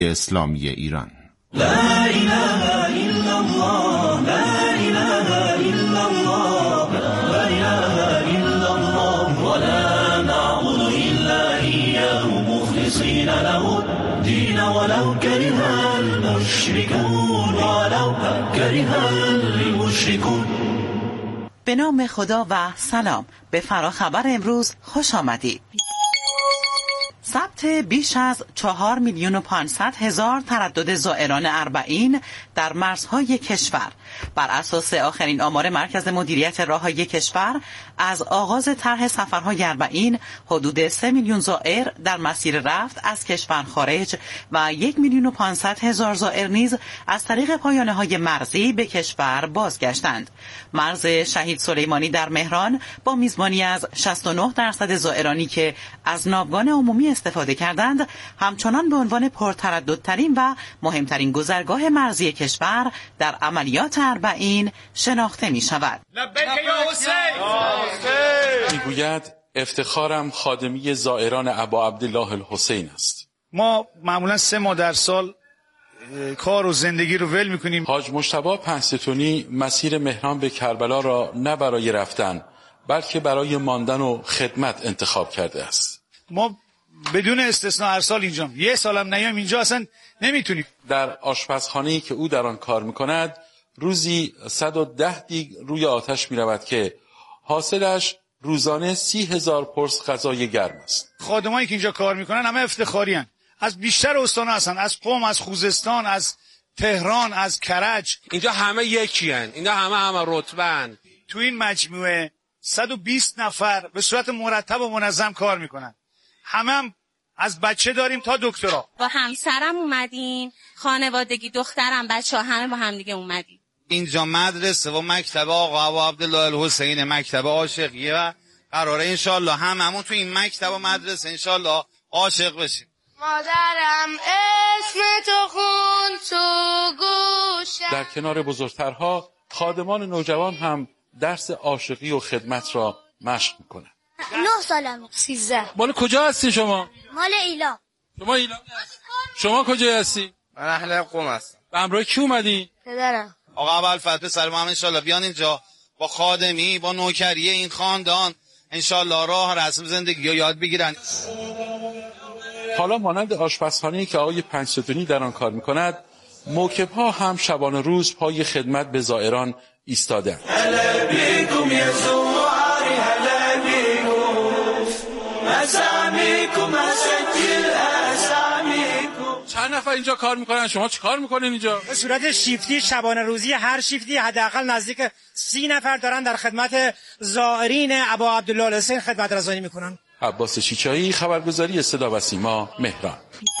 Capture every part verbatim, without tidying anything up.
اسلامی ایران. لا اله الا الله لا اله الا الله لا اله الا الله ولا نعبد الا اياه مخلصين له الدين ولو كره المشركون ولو كره المشركون. به نام خدا و سلام. به فراخبر امروز خوش آمدید. ثبت بیش از چهار میلیون و پانصد هزار تردد زائران اربعین در مرزهای کشور. بر اساس آخرین آمار مرکز مدیریت راههای کشور، از آغاز طرح سفرهای اربعین حدود سه میلیون زائر در مسیر رفت از کشور خارج و یک میلیون و پانصد هزار زائر نیز از طریق پایانه های مرزی به کشور بازگشتند. مرز شهید سلیمانی در مهران با میزبانی از شصت و نه درصد زائرانی که از ناوگان عمومی استفاده کردند، همچنان به عنوان پرترددترین و مهمترین گذرگاه مرزی کشور در عملیات اربعین شناخته می شود. میگوید افتخارم خادمی زائران ابا عبدالله الحسین است. ما معمولا سه ماه در سال کار و زندگی رو ول میکنیم. حاج مجتبی پنجستونی مسیر مهران به کربلا را نه برای رفتن بلکه برای ماندن و خدمت انتخاب کرده است. ما بدون استثناء هر سال اینجا، یه سالم نیام اینجا اصلا نمیتونیم. در آشپزخانه‌ای که او در آن کار میکند روزی صد و ده دیگ روی آتش میرود که حاصلش روزانه سی هزار پرس غذای گرم است. خادمایی که اینجا کار میکنن همه افتخاری هستند. از بیشتر استان‌ها هستن، از قم، از خوزستان، از تهران، از کرج. اینجا همه یکی هستند. اینجا همه همه رتبه هستند. تو این مجموعه صد و بیست نفر به صورت مرتب و منظم کار میکنن. همه هم از بچه داریم تا دکترا. با همسرم اومدیم، خانوادگی، دخترم، بچه‌ها همه با هم دیگه اومدیم. اینجا مدرسه و مکتب آقا ابو عبدالله الحسین، مکتب عاشقیه و قراره انشالله هممون تو این مکتب و مدرسه انشالله عاشق بشیم. مادرم اسم تو خون تو گوشم. در کنار بزرگترها خادمان نوجوان هم درس عاشقی و خدمت را مشق میکنند. نه سالم. سیزده. مال کجا هستی شما؟ مال ایلام. شما ایلام هستی؟ شما کجا هستی؟ من اهل قم هستم. به همراه کی اومدی؟ پدرم. آقا ابوالفتح سلام هم انشالله بیان اینجا با خادمی با نوکری این خاندان انشالله راه رسم زندگی رو یاد بگیرن. حالا مانند آشپزخانه‌ای که آقای پنجستونی در آن کار میکند، موکب‌ها هم شبانه روز پای خدمت به زائران ایستادند. هلا بكم يا زوار هلا بكم اساميكم اسجل اساميكم. چند نفر اینجا کار میکنن؟ شما چی کار میکنین اینجا؟ به صورت شیفتی شبانه روزی، هر شیفتی حداقل نزدیک سی نفر دارن در خدمت زائرین ابا عبدالله الحسین خدمت رسانی میکنن. عباس چیچایی، خبرگزاری صدا و سیما، مهران.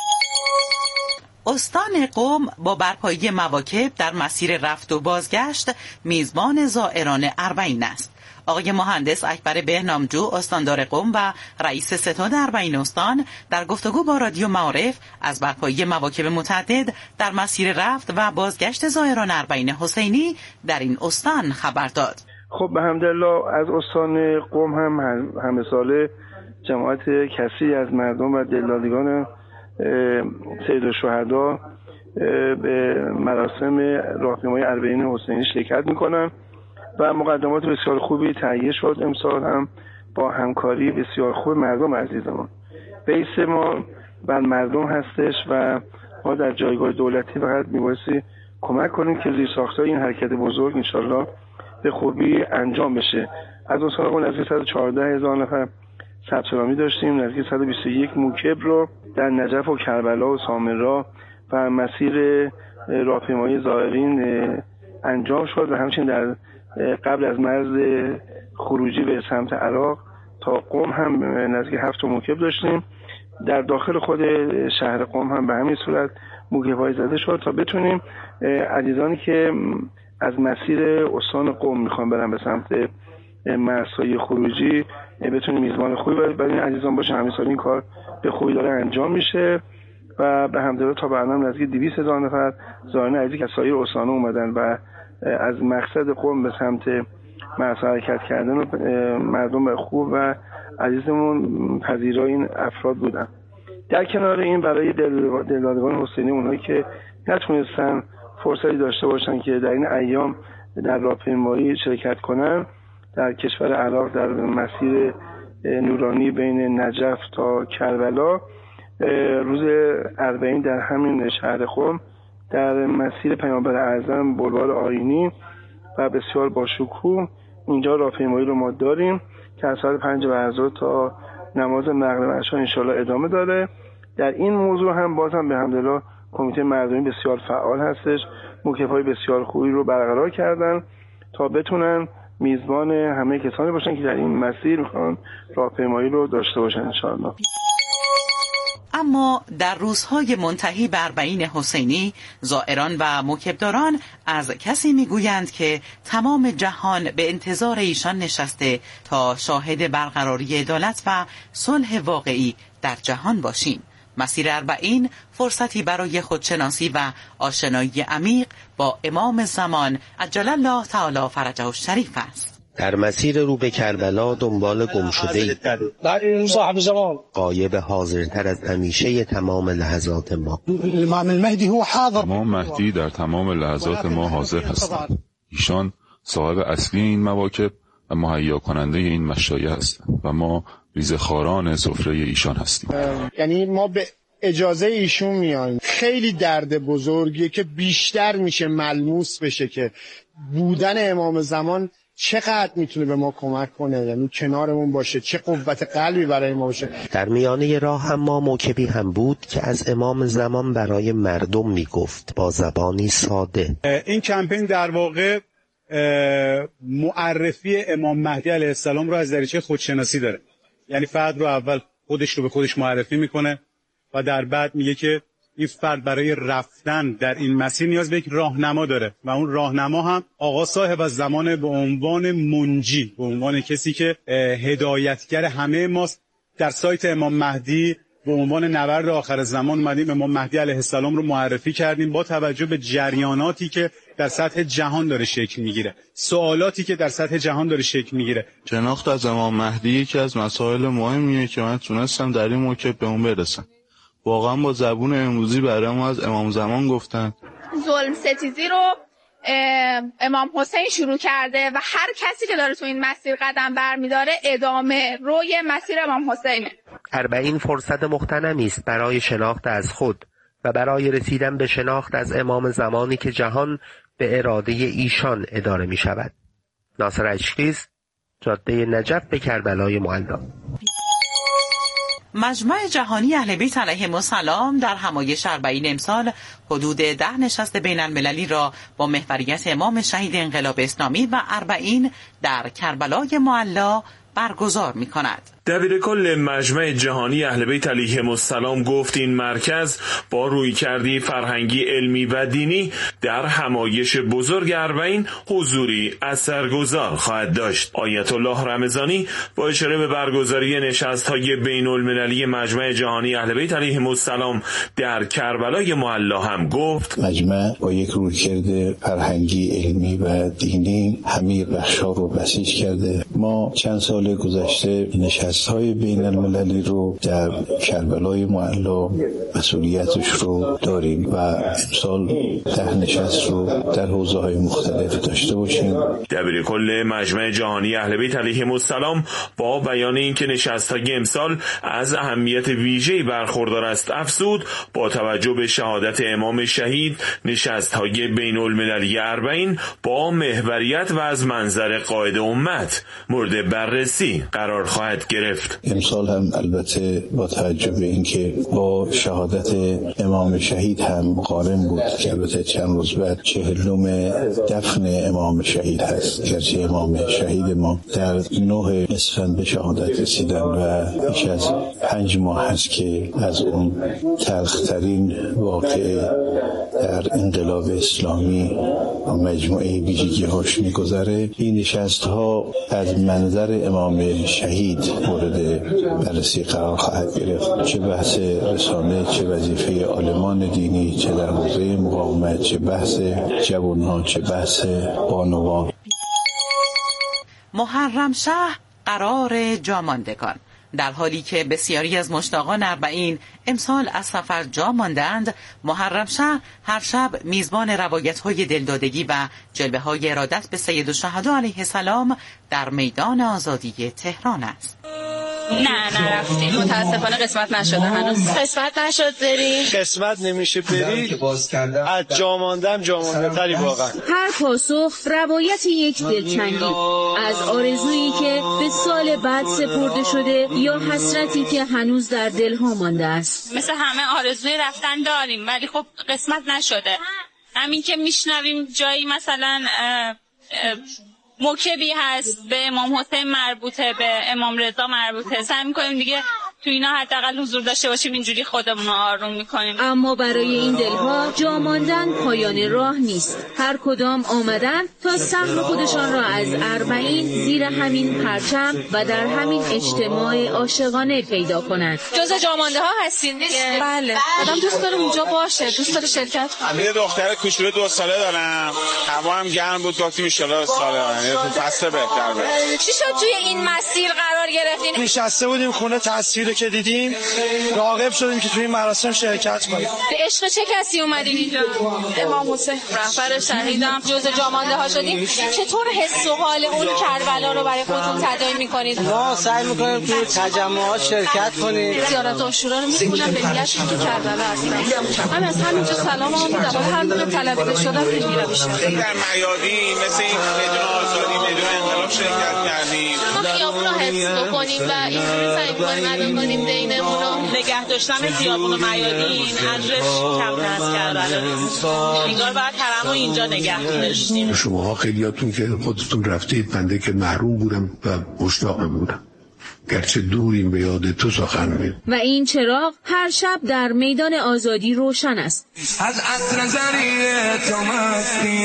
استان قم با برپایی مواکب در مسیر رفت و بازگشت میزبان زائران اربعین است. آقای مهندس اکبر بهنامجو، استاندار قم و رئیس ستاد اربعین استان، در گفتگو با رادیو معارف از برپایی مواکب متعدد در مسیر رفت و بازگشت زائران اربعین حسینی در این استان خبر داد. خب به حمدالله از استان قم هم همه ساله جماعت کثیری از مردم و دلدادگان سید الشهدا به مراسم راهپیمایی اربعین حسینی شرکت میکنن و مقدمات بسیار خوبی تهیه شد. امسال هم با همکاری بسیار خوب مردم عزیزمون. بیس ما بر مردم هستش و ما در جایگاه دولتی فقط میبایستی کمک کنیم که زیرساخت‌های این حرکت بزرگ انشالله به خوبی انجام بشه. از اون سال قبل نزدیک صد و چهارده هزار نفر ثبت نامی داشتیم، نزدیک صد و بیست و یک موکب رو در نجف و کربلا و سامرا و مسیر راهپیمایی زائرین انجام شد و همچنین در قبل از مرز خروجی به سمت عراق تا قم هم نزدیک هفت موکب داشتیم. در داخل خود شهر قم هم به همین صورت موکب‌های زده شد تا بتونیم عزیزانی که از مسیر استان قم میخوان برن به سمت مرزهای خروجی بتونیم میزبان خوبی برای این عزیزان باشه. همین سال این کار به خوبی داره انجام میشه و به همدلله تا برنامه نزدیک دویست هزار نفر زائرین عزیزی که از سایر استان‌ها اومدن و از مقصد قم به سمت مرزها حرکت کردن و مردم خوب و عزیزمون پذیرای این افراد بودن. در کنار این برای دلدادگان حسینی، اونایی که نتونستن فرصتی داشته باشن که در این ایام در راهپیمایی شرکت کنن در کشور عراق در مسیر نورانی بین نجف تا کربلا، روز اربعین در همین شهر قم در مسیر پیامبر اعظم بلوار آیینی و بسیار با شکوه اینجا راهپیمایی رو ما داریم که از ساعت پنج بعد ظهر تا نماز مغرب عشا انشالله ادامه داره. در این موضوع هم بازم به حمدالله کمیته مردمی بسیار فعال هستش، موکب‌های بسیار خوبی رو برقرار کردن تا بتونن میزبان همه کسانی باشن که در این مسیر میخوان راهپیمایی رو داشته باشن انشاءالله. اما در روزهای منتهی به اربعین حسینی، زائران و موکبداران از کسی میگویند که تمام جهان به انتظار ایشان نشسته تا شاهد برقراری عدالت و صلح واقعی در جهان باشیم. مسیر اربعین فرصتی برای خودشناسی و آشنایی عمیق با امام زمان عجل الله تعالی فرجه الشریف است. در مسیر رو به کربلا دنبال گمشده‌ای صاحب زمان غایب حاضرتر از همیشه تمام لحظات ما. امام المهدی هو حاضر. امام مهدی در تمام لحظات ما حاضر هستند. ایشان صاحب اصلی این مواکب و مهیا کننده این مشایع هستند و ما ریزخواران سفره ایشان هستیم. یعنی ما به اجازه ایشون میایم. خیلی درد بزرگیه که بیشتر میشه ملموس بشه که بودن امام زمان چقدر میتونه به ما کمک کنه، یعنی کنارمون باشه، چه قوت قلبی برای ما باشه. در میانه راه هم ما موکبی هم بود که از امام زمان برای مردم میگفت با زبانی ساده. این کمپین در واقع معرفی امام مهدی علیه السلام رو از دریچه خودشناسی داره. یعنی فرد رو اول خودش رو به خودش معرفی میکنه و در بعد میگه که این فرد برای رفتن در این مسیر نیاز به یک راهنما داره و اون راهنما هم آقا صاحب از زمان به عنوان منجی، به عنوان کسی که هدایتگر همه ماست. در سایت امام مهدی به عنوان نبرد آخر زمان اومدیم امام مهدی علیه السلام رو معرفی کردیم با توجه به جریاناتی که در سطح جهان داره شکل میگیره، سوالاتی که در سطح جهان داره شکل میگیره. شناخت از امام مهدی یکی از مسائل مهمیه که من تونستم در این موکب به اون برسم. واقعا با زبون امروزی برای ما از امام زمان گفتن. ظلم ستیزی رو امام حسین شروع کرده و هر کسی که داره تو این مسیر قدم برمیداره ادامه روی مسیر امام حسینه. اربعین فرصت مغتنمی است برای شناخت از خود و برای رسیدن به شناخت از امام زمانی که جهان به اراده ایشان اداره می شود. ناصر اشکیز، جاده نجف به کربلای معلا. مجمع جهانی اهل بیت علیهم السلام در همایش اربعین امسال حدود ده نشست بین المللی را با محوریت امام شهید انقلاب اسلامی و اربعین در کربلای معلا برگزار می کند. دبیر کل مجمع جهانی اهل بیت علیهم السلام گفت این مرکز با رویکردی فرهنگی، علمی و دینی در همایش بزرگ اربعین حضوری اثرگذار خواهد داشت. آیت الله رمضانی با اشاره به برگزاری نشست‌های بین المللی مجمع جهانی اهل بیت علیهم السلام در کربلای معلا هم گفت مجمع با یک رویکرد فرهنگی، علمی و دینی همه بخش‌ها رو بسیج کرده. ما چند سال گذشته نشست های بین المللی رو در کربلای معلا مسئولیتش رو داریم و امسال ده نشست رو در حوزه های مختلف داشته باشیم. دبیر کل مجمع جهانی اهل بیت علیهم السلام با بیان اینکه نشست های امسال از اهمیت ویژه‌ای برخوردار است افزود با توجه به شهادت امام شهید نشست های بین المللی اربعین با محوریت و از منظر قائد امت مورد بررسی قرار خواهد گرفت. امسال هم البته با توجه به اینکه با شهادت امام شهید هم قارن بود که البته چند روز بعد چهلم دفن امام شهید هست، گرچه امام شهید ما در نه اسفند به شهادت رسیدن و بیش از پنج ماه هست که از اون تلخترین واقعه در انقلاب اسلامی و مجموعه ویژگی هاش میگذره. این نشست ها از منظر امام شهید مورد بررسی قرار خواهد گرفت، چه بحث رسانه، چه وظیفه عالمان دینی، چه در حوزه مقاومت، چه بحث جوانان، چه بحث بانوان. محرم شهر قرار جاماندگان. در حالی که بسیاری از مشتاقان اربعین امسال از سفر جا ماندند، محرم شهر هر شب میزبان روایت‌های دلدادگی و جلوه‌های ارادت به سیدالشهدا علیه السلام در میدان آزادی تهران است. نه نرفتیم، متاسفانه قسمت نشده هنوز. قسمت نشد بری؟ قسمت نمیشه بری، از جا ماندم جا مانده تری واقعا. هر پاسخ روایت یک دلتنگی، از آرزویی که به سال بعد سپرده شده یا حسرتی که هنوز در دلها مانده است. مثل همه آرزوی رفتن داریم ولی خب قسمت نشده. همین که میشنویم جایی مثلا اه اه موکبی هست به امام حسین مربوطه، به امام رضا مربوطه، سعی می‌کنیم دیگه تو اینا حداقل حضور داشته باشیم، اینجوری خودمون رو آروم می‌کنیم. اما برای این دلها جا ماندن پایان راه نیست. هر کدام آمدن تا سهم خودشان را از اربعین زیر همین پرچم و در همین اجتماع عاشقانه پیدا کنند. جزء جا مانده ها هستین دیگه؟ بله. آدم دوست داره اونجا باشه، دوست داره شرکت کنه. یه دختر کوچولو دو ساله دارم. هوا هم گرم بود، گفتیم ان شاءالله ساله تو فصل بهتر بشه. چی شد توی این مسیر قرار گرفتین؟ نشسته بودیم خونه، تصویری که دیدیم راغب شدیم که توی این مراسم شرکت کنیم. به عشق چه کسی اومدین اینجا؟ امام حسین رهبر شهیدم. جزء جا مانده ها شدیم. چطور حس و حال اون کربلا رو برای خودتون تداعی می‌کنید؟ ما سعی می‌کنیم توی تجمعات شرکت کنیم. زیارت عاشورا رو می‌کنم به نیتشون تو کربلا هستم. من از همینجا سلاممو میدم. هر موقع طلبیده شدم میگیرم میشه. در میادین مثل این بدون آزادی بدون انقلاب شرکت کردیم. ما خیابون رو حفظ بکنیم و اینجوری سعی کنیم ادا کنیم دینمون رو. نگه داشتن خیابون و میادین اجرش کم ناز کردن. انگار باید حرمو اینجا نگه داشتیم. شماها خیلیاتون که خودتون رفتید، بنده که محروم بودم و مشتاقم بودم. گرچه دوریم به یاد تو سخن می. و این چراغ هر شب در میدان آزادی روشن است. از عطر زری تو مستی.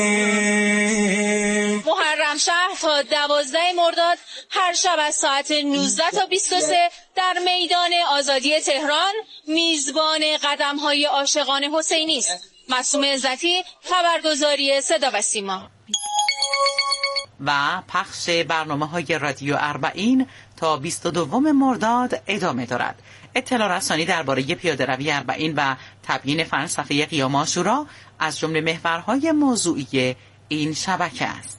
محرم شهر تا دوازده مرداد هر شب از ساعت نوزده تا بیست و سه در میدان آزادی تهران میزبان قدم‌های عاشقان حسینی است. معصوم عزتی، خبرگزاری صدا و سیما. و پخش برنامه‌های رادیو اربعین تا بیست و دوم مرداد ادامه دارد. اطلاع رسانی درباره پیاده‌روی اربعین و تبیین فلسفه قیام عاشورا از جمله محورهای موضوعی این شبکه است.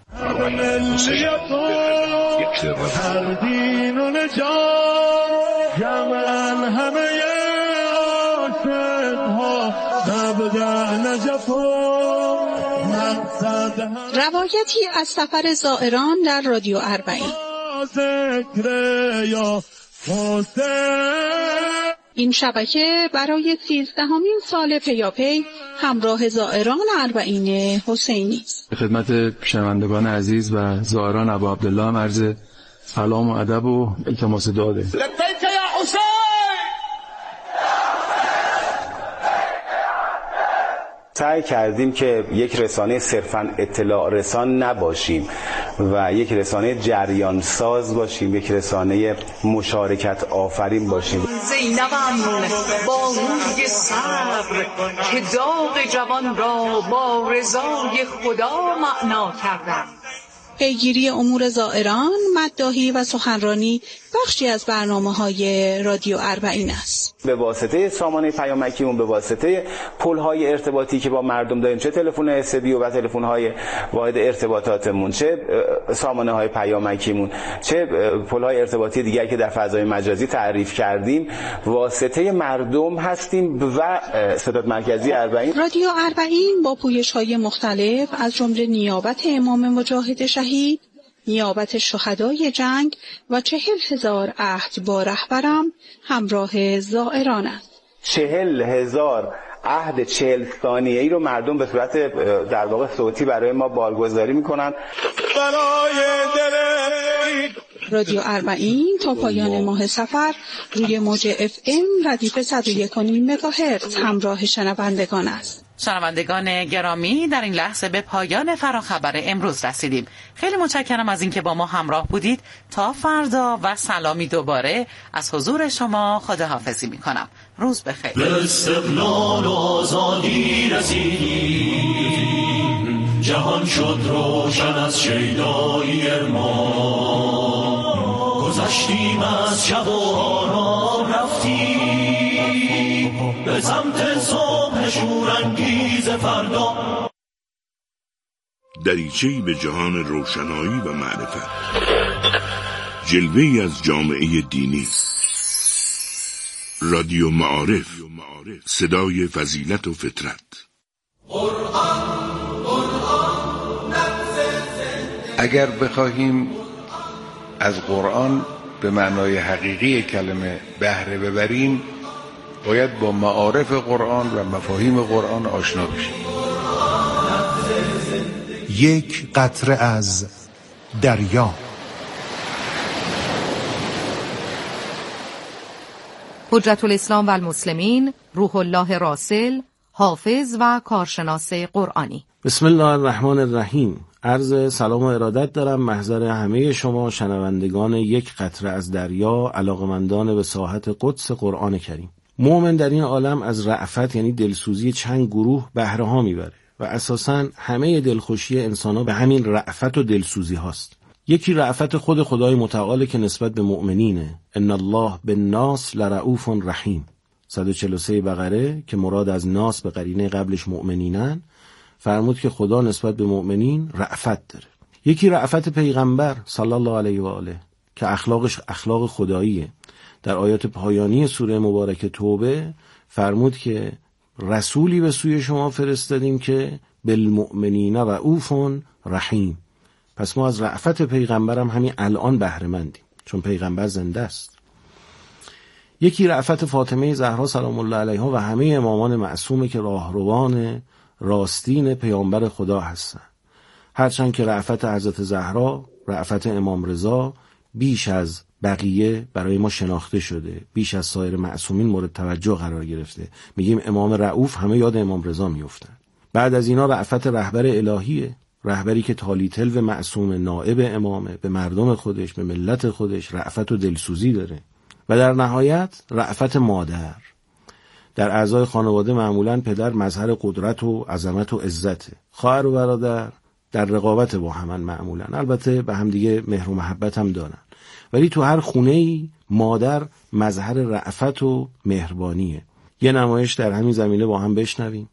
روایتی از سفر زائران در رادیو اربعین. این شبکه برای سیزدهمین سال پیاپی همراه زائران اربعین حسینی است. خدمت شنوندگان عزیز و زائران ابا عبدالله عرض سلام و ادب و التماس دعا داریم. لبیک یا حسین. سعی کردیم که یک رسانه صرفاً اطلاع رسان نباشیم و یک رسانه جریان ساز باشیم، یک رسانه مشارکت آفرین باشیم. زینبم با روی صبر که داغ جوان را با رضای خدا معنا کردم. پیگیری امور زائران، مداحی و سخنرانی بخشی از برنامه‌های رادیو اربعین است. به واسطه سامانه پیامکیمون، به واسطه پل‌های ارتباطی که با مردم داریم، چه تلفن استدیو و تلفن‌های واحد ارتباطاتمون، چه سامانه‌های پیامکیمون، چه پل‌های ارتباطی دیگر که در فضای مجازی تعریف کردیم، واسطه مردم هستیم و ستاد مرکزی اربعین. رادیو اربعین با پویش‌های مختلف از جمله نیابت امام مجاهد شهید، نیابت شهدای جنگ و چهل هزار عهد با رهبرم همراه زائران است. چهل هزار عهد چهل ثانیه ای رو مردم به صورت در واقع صوتی برای ما بارگذاری میکنن. برای دل رادیو اربعین تا پایان ماه صفر روی موج اف ام ردیف صد و یک و نیم مگاهرتز همراه شنوندگان است. شنوندگان گرامی، در این لحظه به پایان فراخبر امروز رسیدیم. خیلی متشکرم از اینکه با ما همراه بودید. تا فردا و سلامی دوباره از حضور شما خداحافظی میکنم. روز بخیر. به استقلال و آزادی رسیدیم، جهان شد روشن از شیدایی ما. کشتیم از شب و آرام رفتیم به سمت صبح شورانگیز فردا. دریچه‌ای به جهان روشنایی و معرفت، جلوه‌ای از جامعه دینی. رادیو معارف، صدای فضیلت و فطرت. اگر بخواهیم از قرآن به معنای حقیقی کلمه بهره ببریم، باید با معارف قرآن و مفاهیم قرآن آشنا بشیم. یک قطره از دریا. حجت الاسلام و المسلمین روح الله راسل، حافظ و کارشناس قرآنی. بسم الله الرحمن الرحیم. عرض سلام و ارادت دارم محضر همه شما شنوندگان یک قطره از دریا، علاقمندان به ساحت قدس قرآن کریم. مومن در این عالم از رأفت یعنی دلسوزی چند گروه بهره ها میبره و اساساً همه دلخوشی انسان‌ها به همین رأفت و دلسوزی هاست. یکی رأفت خود خدای متعال که نسبت به مؤمنینه، ان الله بالناس لرؤوف رحیم. صد و چهل و سه بقره که مراد از ناس به قرینه قبلش مؤمنینن، فرمود که خدا نسبت به مؤمنین رأفت داره. یکی رأفت پیغمبر صلی الله علیه و آله که اخلاقش اخلاق خداییه. در آیات پایانی سوره مبارکه توبه فرمود که رسولی به سوی شما فرستادیم که بالمؤمنین رؤوف رحیم. پس ما از رأفت پیغمبرم همین الان بهره مندیم، چون پیغمبر زنده است. یکی رأفت فاطمه زهرا سلام الله علیها و همه امامان معصومه که راهروان راستین پیامبر خدا هستن. هرچند که رأفت حضرت زهرا، رأفت امام رضا بیش از بقیه برای ما شناخته شده، بیش از سایر معصومین مورد توجه قرار گرفته. میگیم امام رؤوف، همه یاد امام رضا میافتن. بعد از اینا رأفت رهبر الهیه، رهبری که تالی تلو معصوم، نائب امامه، به مردم خودش، به ملت خودش رأفت و دلسوزی داره. و در نهایت رأفت مادر. در اعضای خانواده معمولاً پدر مظهر قدرت و عظمت و عزته، خواهر و برادر در رقابت با همن معمولاً، البته به هم دیگه مهر و محبت هم دارن، ولی تو هر خونه‌ای مادر مظهر رأفت و مهربانیه. یه نمایش در همین زمینه با هم بشنویم.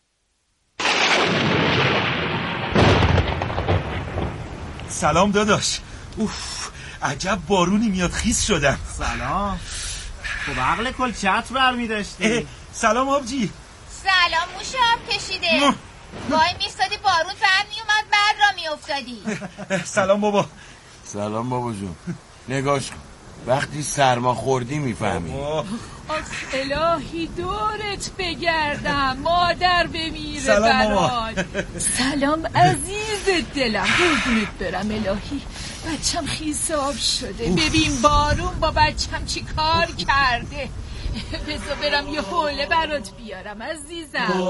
سلام داداش. اوف، عجب بارونی میاد، خیس شدم. سلام. خب عقل کل چت برمی داشتی. سلام آبجی. سلام موش آب کشیده. وای میستادی بارون بر میومد بعد را میافتادی. سلام بابا. سلام بابا جون. نگاش کن، وقتی سرما خوردی میفهمی. آخ الهی دورت بگردم، مادر بمیره برات. سلام عزیز دلم، قربونت برم الهی. بچم خیس آب شده، ببین بارون با بچم چی کار کرده. بذار برم یه حوله برات بیارم عزیزم.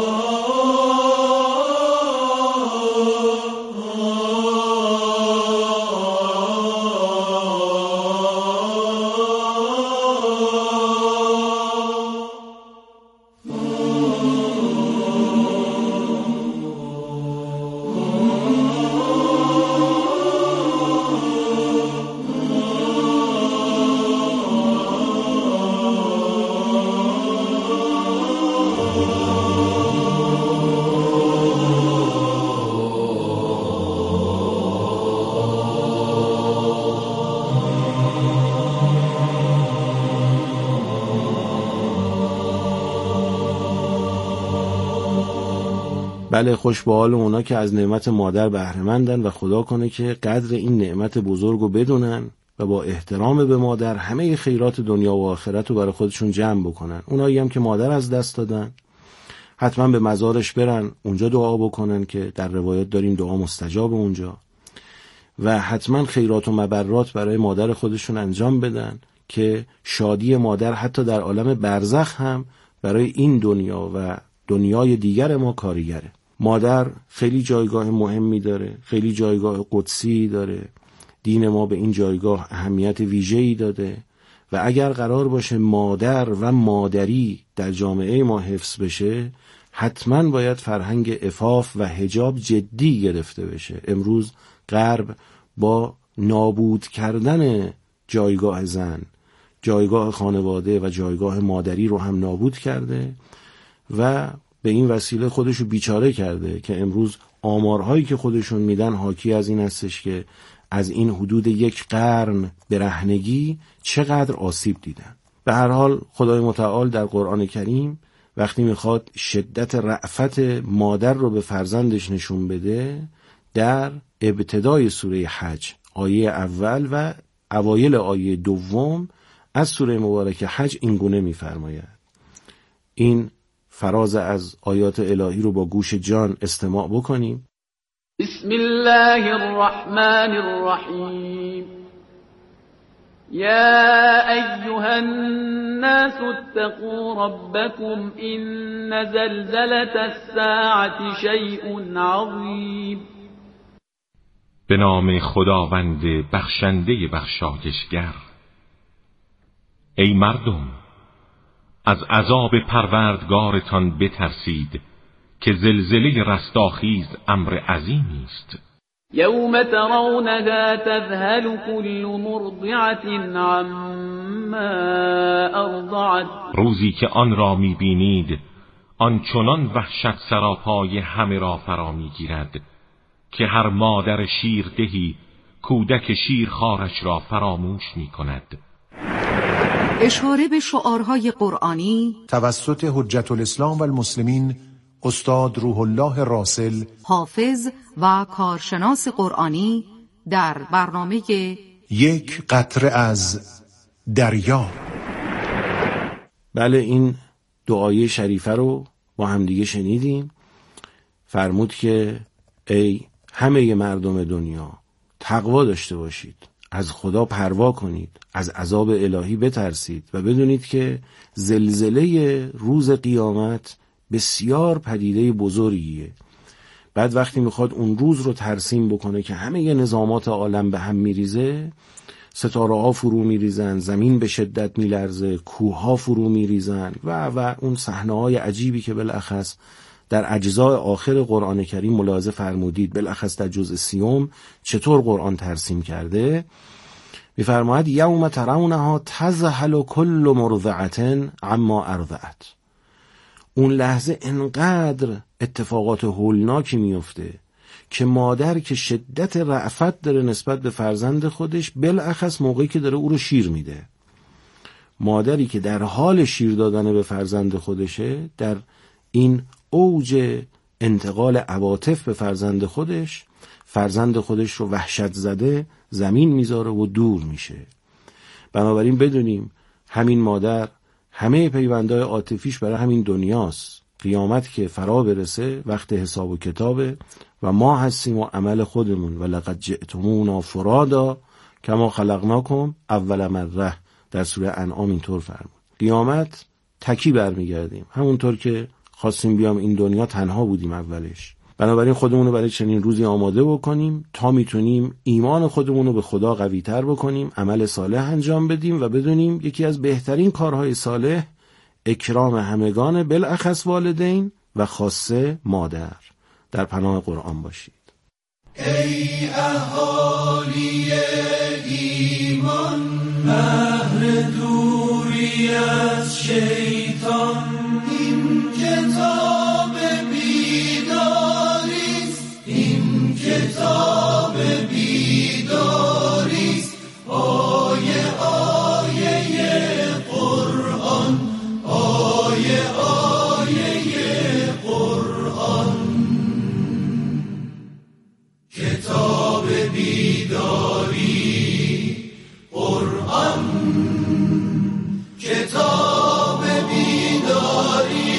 بله، خوش به حال اونا که از نعمت مادر بهره مندن و خدا کنه که قدر این نعمت بزرگو بدونن و با احترام به مادر همه خیرات دنیا و آخرت رو برای خودشون جمع بکنن. اونایی هم که مادر از دست دادن حتما به مزارش برن، اونجا دعا بکنن که در روایات داریم دعا مستجاب اونجا، و حتما خیرات و مبرات برای مادر خودشون انجام بدن که شادی مادر حتی در عالم برزخ هم برای این دنیا و دنیای دیگر ما کاریگره. مادر خیلی جایگاه مهمی داره، خیلی جایگاه قدسی داره. دین ما به این جایگاه اهمیت ویژه‌ای داده و اگر قرار باشه مادر و مادری در جامعه ما حفظ بشه، حتما باید فرهنگ عفاف و حجاب جدی گرفته بشه. امروز غرب با نابود کردن جایگاه زن، جایگاه خانواده و جایگاه مادری رو هم نابود کرده و به این وسیله خودشو بیچاره کرده که امروز آمارهایی که خودشون میدن حاکی از این هستش که از این حدود یک قرن برهنگی چقدر آسیب دیدن. به هر حال خدای متعال در قرآن کریم وقتی میخواد شدت رأفت مادر رو به فرزندش نشون بده، در ابتدای سوره حج آیه اول و اوایل آیه دوم از سوره مبارکه حج این گونه میفرماید. این فراز از آیات الهی رو با گوش جان استماع بکنیم. بسم الله الرحمن الرحیم. يا أيها الناس اتقوا ربكم إن زلزلة الساعة شيء عظيم. به نام خداوند بخشنده بخشایشگر. ای مردم، از عذاب پروردگارتان بترسید که زلزله رستاخیز امر عظیمی است. یوم ترونها تذهل كل مرضعة عما ارضعت. روزی که آن را میبینید آن چنان وحشت سراپای همه را فرا میگیرد که هر مادر شیردهی کودک شیرخوارش را فراموش میکند. اشاره به شعارهای قرآنی توسط حجت الاسلام و المسلمین استاد روح الله راسل، حافظ و کارشناس قرآنی، در برنامه یک قطره از دریا. بله، این دعای شریفه رو با همدیگه شنیدیم. فرمود که ای همه مردم دنیا، تقوا داشته باشید، از خدا پروا کنید، از عذاب الهی بترسید و بدونید که زلزله روز قیامت بسیار پدیده بزرگیه. بعد وقتی میخواد اون روز رو ترسیم بکنه که همه نظامات عالم به هم میریزه، ستاره ها فرو میریزن، زمین به شدت میلرزه، کوه ها فرو میریزن و و اون صحنه های عجیبی که بالاخص در اجزای آخر قرآن کریم ملاحظه فرمودید، بالاخص در جزء سیوم چطور قرآن ترسیم کرده. میفرماید یوم ترونها تذهل کل مرضعة عما ارضعت. اون لحظه انقدر اتفاقات هولناکی میفته که مادر که شدت رأفت داره نسبت به فرزند خودش، بالاخص موقعی که داره او رو شیر میده، مادری که در حال شیر دادن به فرزند خودشه، در این اوج انتقال عواطف به فرزند خودش، فرزند خودش رو وحشت زده زمین میذاره و دور میشه. بنابراین بدونیم همین مادر همه پیوندهای عاطفیش برای همین دنیاست. قیامت که فرا برسه وقت حساب و کتابه و ما هستیم و عمل خودمون. و لقد جئتمونا فرادا کما خلقناکم اول مره، در سوره انعام اینطور فرمود. قیامت تکی برمیگردیم، همونطور که خواستیم بیام این دنیا تنها بودیم اولش. بنابراین خودمون رو برای چنین روزی آماده بکنیم تا میتونیم ایمان خودمون رو به خدا قوی تر بکنیم، عمل صالح انجام بدیم و بدونیم یکی از بهترین کارهای صالح اکرام همگان، بالاخص والدین و خاصه مادر. در پناه قرآن باشید. ای اهالی ایمان، بهر دوری از شیطان، این کتاب بیداریست، این کتاب بیداریست، آیه آیه قرآن، آیه آیه قرآن، کتاب بیداری قرآن، کتاب بیداری.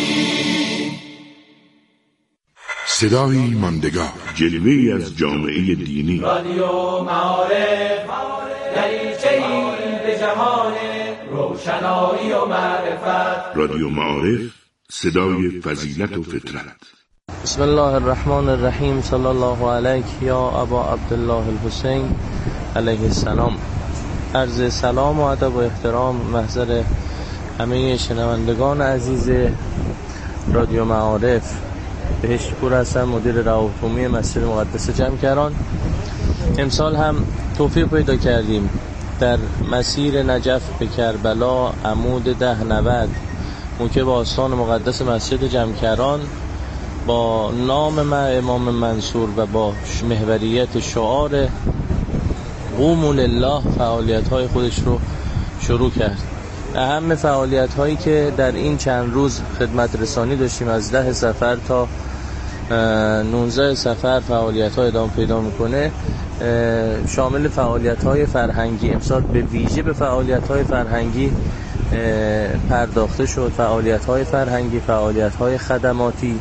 صدای ماندگار، جلوه‌ای از جامعه دینی. رادیو معارف، دریچه‌ای به جهان روشنایی و معرفت. رادیو معارف، صدای فضیلت و فطرت. بسم الله الرحمن الرحیم. صلی الله علیک یا ابا عبدالله الحسین علیه السلام. عرض سلام و ادب و احترام محضر همه شنوندگان عزیز رادیو معارف. بهشت پور هستم، مدیر روابط مسجد مقدس جمکران. امسال هم توفیق پیدا کردیم در مسیر نجف به کربلا عمود ده نود موکب آستان مقدس مسجد جمکران با نام امام منصور و با محوریت شعار قوموا لله فعالیت‌های خودش رو شروع کرد. اهم فعالیت‌هایی که در این چند روز خدمت رسانی داشتیم از ده صفر تا نوزده صفر فعالیت‌ها ادامه پیدا می‌کنه، شامل فعالیت‌های فرهنگی. امسال به ویژه به فعالیت‌های فرهنگی پرداخته شد. فعالیت‌های فرهنگی، فعالیت‌های خدماتی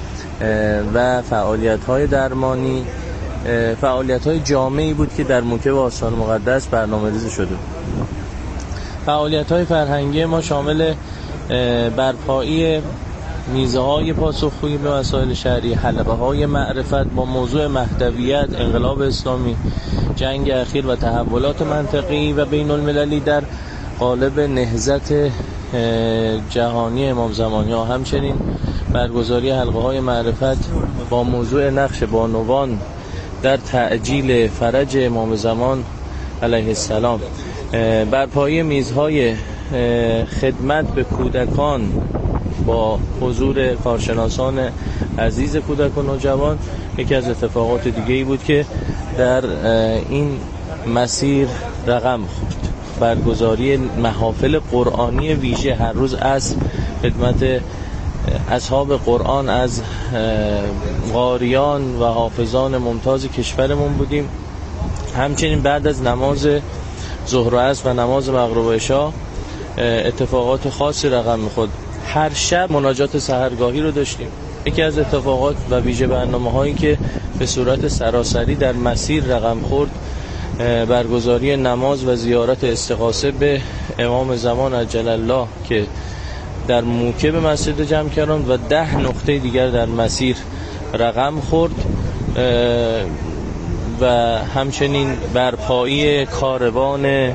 و فعالیت‌های درمانی، فعالیت‌های جامعی بود که در موکب آستان مقدس برنامه‌ریزی شده. فعالیت‌های فرهنگی ما شامل برپایی میزه‌های پاسخگویی به مسائل شرعی، حلقه‌های معرفت با موضوع مهدویت، انقلاب اسلامی، جنگ اخیر و تحولات منطقی و بین‌المللی در قالب نهضت جهانی امام زمان، یا همچنین برگزاری حلقه‌های معرفت با موضوع نقش بانوان در تعجیل فرج امام زمان علیه السلام، برپایی میزهای خدمت به کودکان با حضور کارشناسان عزیز کودک و نوجوان. یکی از اتفاقات دیگه‌ای بود که در این مسیر رقم خورد. برگزاری محافل قرآنی ویژه هر روز از خدمت اصحاب قرآن از قاریان و حافظان ممتاز کشورمون بودیم. همچنین بعد از نماز ظهر و عصر و نماز مغرب و عشاء اتفاقات خاصی رقم می‌خورد. هر شب مناجات سحرگاهی رو داشتیم. یکی از اتفاقات و ویژه برنامه‌هایی که به صورت سراسری در مسیر رقم خورد، برگزاری نماز و زیارت استغاثه به امام زمان عجل الله که در موکب مسجد جمکران و ده نقطه دیگر در مسیر رقم خورد و همچنین برپایی کاروان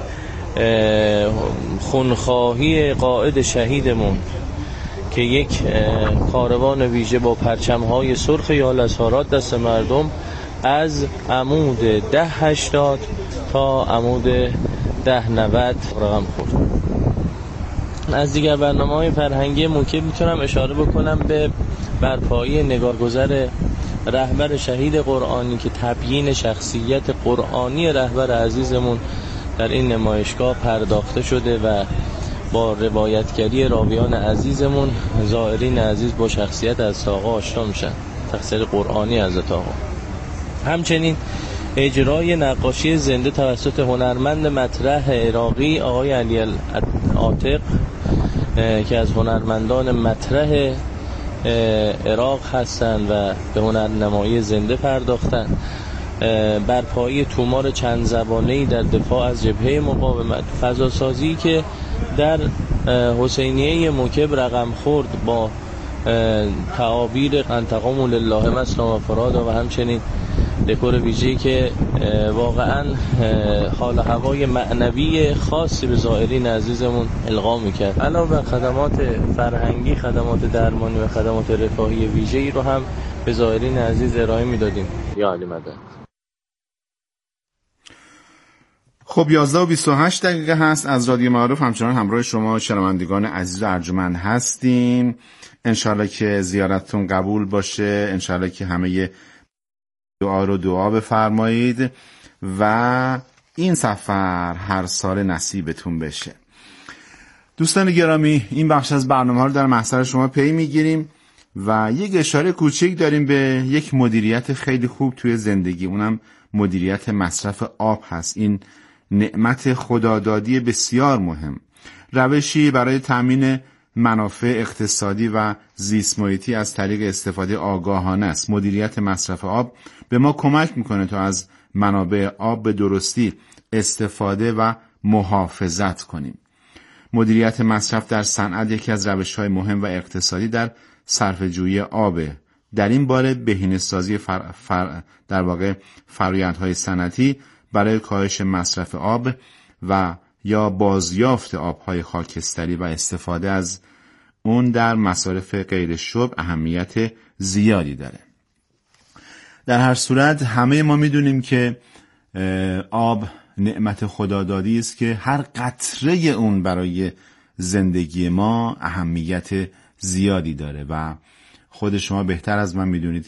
خونخواهی قائد شهیدمون که یک کاروان ویژه با پرچم‌های سرخ یالسارات دست مردم از عمود ده هشتاد تا عمود ده نود رقم خورد. از دیگر برنامه‌های فرهنگی موکب میتونم اشاره بکنم به برپایی نگارگذر رهبر شهید قرآنی که تبیین شخصیت قرآنی رهبر عزیزمون در این نمایشگاه پرداخته شده و با روایتگری راویان عزیزمون زائرین عزیز با شخصیت از آقا آشنا میشن، تفسیر قرآنی حضرت آقا. همچنین اجرای نقاشی زنده توسط هنرمند مطرح عراقی آقای علی عاتق که از هنرمندان مطرح عراق هستند و به هنرنمایی زنده پرداختند. برپایی تومار چند زبانه‌ای در دفاع از جبهه مقاومت، فضاسازی که در حسینیه موکب رقم خورد با تعابیر انتقام لله مثلا و فرادا و همچنین دکور ویژه‌ای که واقعا حال هوای معنوی خاصی به زائرین عزیزمون القا می‌کرد. علاوه بر خدمات فرهنگی، خدمات درمانی و خدمات رفاهی ویژه‌ای رو هم به زائرین عزیز ارائه می‌دادیم. یا علی مدد. خب یازده و بیست و هشت دقیقه هست از رادیو معارف. همچنان همراه شما شنوندگان عزیز و ارجمند هستیم. انشالله که زیارتتون قبول باشه، انشالله که همه دعا رو دعا بفرمایید و این سفر هر سال نصیبتون بشه. دوستان گرامی، این بخش از برنامه ها رو در محضر شما پی میگیریم و یک اشاره کوچک داریم به یک مدیریت خیلی خوب توی زندگی، اونم مدیریت مصرف آب هست. این نعمت خدادادی بسیار مهم، روشی برای تامین منافع اقتصادی و زیست محیطی از طریق استفاده آگاهانه است. مدیریت مصرف آب به ما کمک میکنه تا از منابع آب به درستی استفاده و محافظت کنیم. مدیریت مصرف در صنعت یکی از روش‌های مهم و اقتصادی در صرفه‌جویی آبه. در این باره بهینه‌سازی فر... فر... در واقع فرآیندهای صنعتی برای کاهش مصرف آب و یا بازیافت آبهای خاکستری و استفاده از اون در مصارف غیر شرب اهمیت زیادی داره. در هر صورت همه ما میدونیم که آب نعمت خدادادی است که هر قطره اون برای زندگی ما اهمیت زیادی داره و خود شما بهتر از من میدونید